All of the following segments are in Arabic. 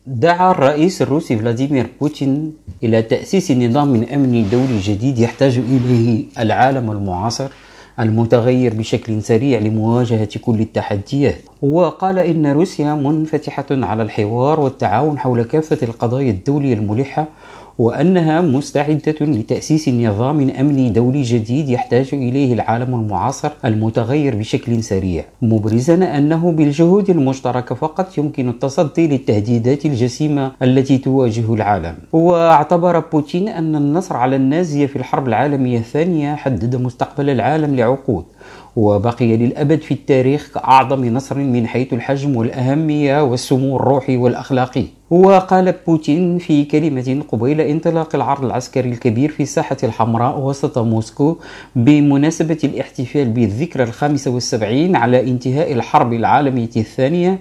دعا الرئيس الروسي فلاديمير بوتين إلى تأسيس نظام أمني دولي جديد يحتاج إليه العالم المعاصر المتغير بشكل سريع لمواجهة كل التحديات. وقال إن روسيا منفتحة على الحوار والتعاون حول كافة القضايا الدولية الملحة، وأنها مستعدة لتأسيس نظام أمني دولي جديد يحتاج إليه العالم المعاصر المتغير بشكل سريع، مبرزا أنه بالجهود المشتركة فقط يمكن التصدي للتهديدات الجسيمة التي تواجه العالم. واعتبر بوتين أن النصر على النازية في الحرب العالمية الثانية حدد مستقبل العالم لعقود، وبقي للأبد في التاريخ كأعظم نصر من حيث الحجم والأهمية والسمو الروحي والأخلاقي. وقال بوتين في كلمة قبيل انطلاق العرض العسكري الكبير في الساحة الحمراء وسط موسكو بمناسبة الاحتفال بالذكرى 75 على انتهاء الحرب العالمية الثانية: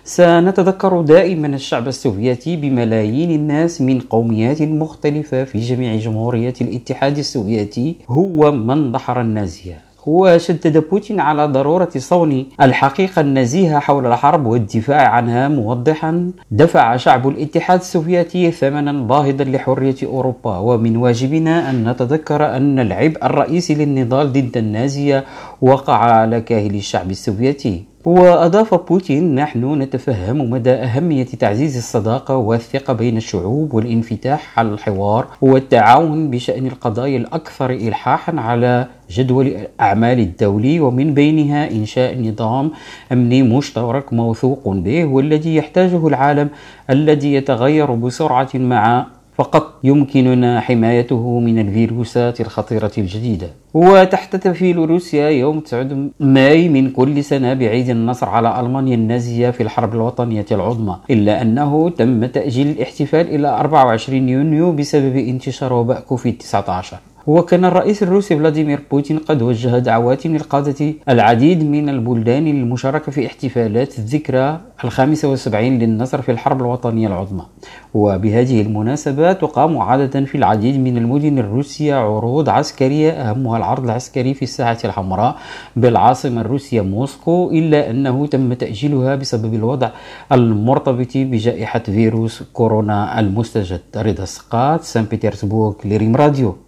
سنتذكر دائما الشعب السوفيتي بملايين الناس من قوميات مختلفة في جميع جمهوريات الاتحاد السوفيتي هو من دحر النازية. وشدد بوتين على ضرورة صون الحقيقة النزيهة حول الحرب والدفاع عنها، موضحا: دفع شعب الاتحاد السوفيتي ثمنا باهظا لحرية أوروبا، ومن واجبنا أن نتذكر أن العبء الرئيسي للنضال ضد النازية وقع على كاهل الشعب السوفيتي. وأضاف بوتين: نحن نتفهم مدى أهمية تعزيز الصداقة والثقة بين الشعوب والانفتاح على الحوار والتعاون بشأن القضايا الأكثر إلحاحا على جدول الأعمال الدولي، ومن بينها إنشاء نظام أمني مشترك موثوق به والذي يحتاجه العالم الذي يتغير بسرعة مع فقط يمكننا حمايته من الفيروسات الخطيرة الجديدة. وتحتفل روسيا يوم 9 ماي من كل سنة بعيد النصر على ألمانيا النازية في الحرب الوطنية العظمى، إلا أنه تم تأجيل الاحتفال إلى 24 يونيو بسبب انتشار وباء كوفيد-19. وكان الرئيس الروسي فلاديمير بوتين قد وجه دعوات لقادة العديد من البلدان للمشاركة في احتفالات الذكرى 75 للنصر في الحرب الوطنية العظمى. وبهذه المناسبة تقام عادة في العديد من المدن الروسية عروض عسكرية، أهمها العرض العسكري في الساحة الحمراء بالعاصمة الروسية موسكو، إلا أنه تم تأجيلها بسبب الوضع المرتبط بجائحة فيروس كورونا المستجد. رضا السقاط، سان بطرسبورغ، لريم راديو.